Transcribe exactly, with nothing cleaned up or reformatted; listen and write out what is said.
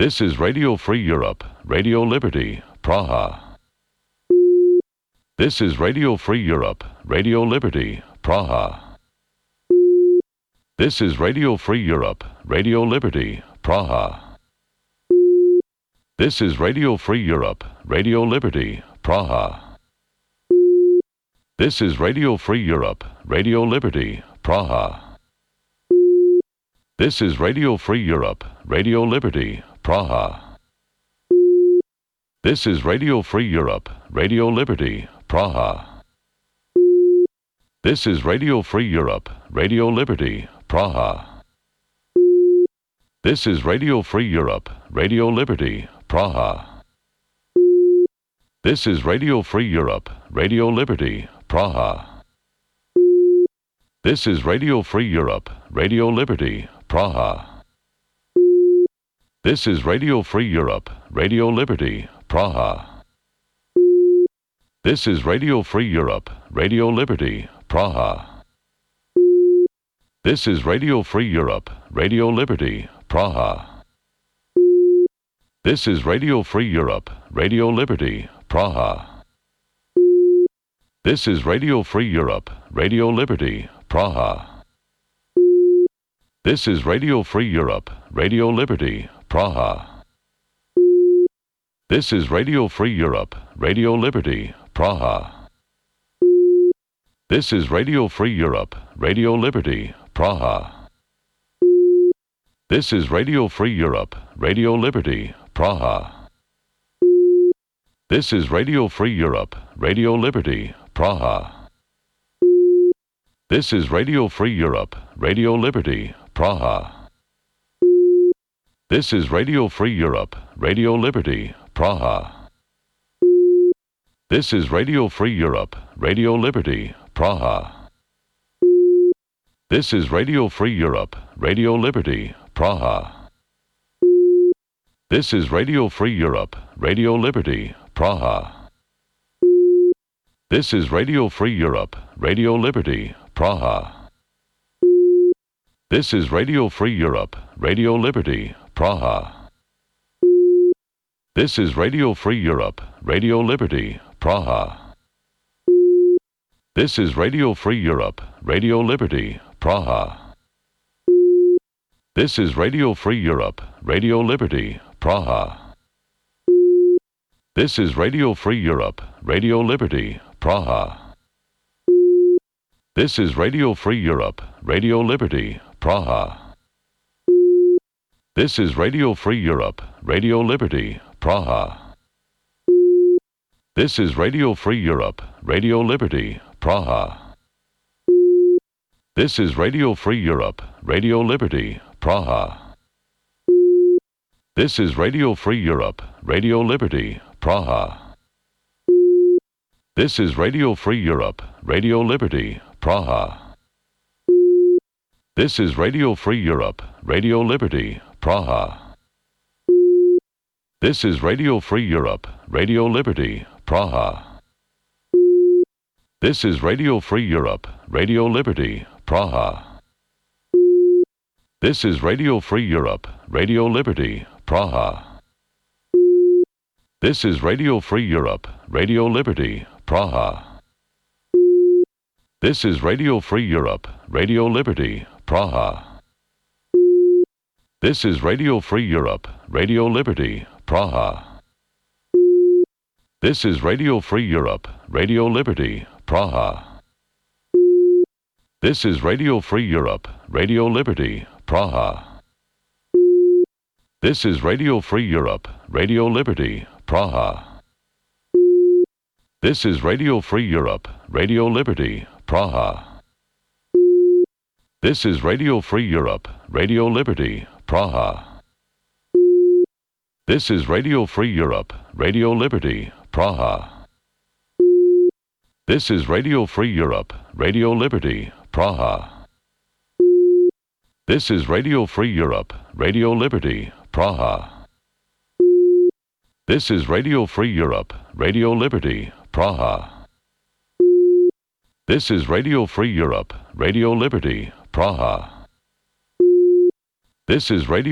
This is Radio Free Europe, Radio Liberty, Praha. This is Radio Free Europe, Radio Liberty, Praha. This is Radio Free Europe, Radio Liberty, Praha. This is Radio Free Europe, Radio Liberty, Praha. This is Radio Free Europe, Radio Liberty, Praha. This is Radio Free Europe, Radio Liberty, Praha. This is Radio Free Europe, Radio Liberty, Praha. This is Radio Free Europe, Radio Liberty, Praha. This is Radio Free Europe, Radio Liberty, Praha. This is Radio Free Europe, Radio Liberty, Praha. This is Radio Free Europe, Radio Liberty, Praha. This is Radio Free Europe, Radio Liberty, Praha. This is Radio Free Europe, Radio Liberty, Praha. This is Radio Free Europe, Radio Liberty, Praha. This is Radio Free Europe, Radio Liberty, Praha. This is Radio Free Europe, Radio Liberty, Praha. This is Radio Free Europe, Radio Liberty, Praha. This is Radio Free Europe, Radio Liberty, Praha. This is Radio Free Europe, Radio Liberty, Praha. This is Radio Free Europe, Radio Liberty, Praha. This is Radio Free Europe, Radio Liberty, Praha. This is Radio Free Europe, Radio Liberty, Praha. This is Radio Free Europe, Radio Liberty, Praha. This is Radio Free Europe, Radio Liberty, Praha. This is Radio Free Europe, Radio Liberty, Praha. This is Radio Free Europe, Radio Liberty, Praha. This is Radio Free Europe, Radio Liberty, Praha. This is Radio Free Europe, Radio Liberty, Praha. This is Radio Free Europe, Radio Liberty, Praha. This is Radio Free Europe, Radio Liberty, Praha. This is Radio Free Europe, Radio Liberty, Praha. This is Radio Free Europe, Radio Liberty, Praha. This is Radio Free Europe, Radio Liberty, Praha. This is Radio Free Europe, Radio Liberty, Praha. This is Radio Free Europe, Radio Liberty, Praha. This is Radio Free Europe, Radio Liberty, Praha. This is Radio Free Europe, Radio Liberty, Praha. This is Radio Free Europe, Radio Liberty, Praha. This is Radio Free Europe, Radio Liberty, Praha. This is Radio Free Europe, Radio Liberty, Praha. This is Radio Free Europe, Radio Liberty, Praha. This is Radio Free Europe, Radio Liberty, Praha. This is Radio Free Europe, Radio Liberty, Praha. This is Radio Free Europe, Radio Liberty, Praha. This is Radio Free Europe, Radio Liberty, Praha. This is Radio Free Europe, Radio Liberty, Praha. This is Radio Free Europe, Radio Liberty, Praha. This is Radio Free Europe, Radio Liberty, Praha. This is Radio Free Europe, Radio Liberty, Praha. This is Radio Free Europe, Radio Liberty, Praha. This is Radio Free Europe, Radio Liberty, Praha. This is Radio Free Europe, Radio Liberty, Praha. This is Radio Free Europe, Radio Liberty, Praha. This is Radio Free Europe, Radio Liberty, Praha. This is Radio Free Europe, Radio Liberty, Praha. This is Radio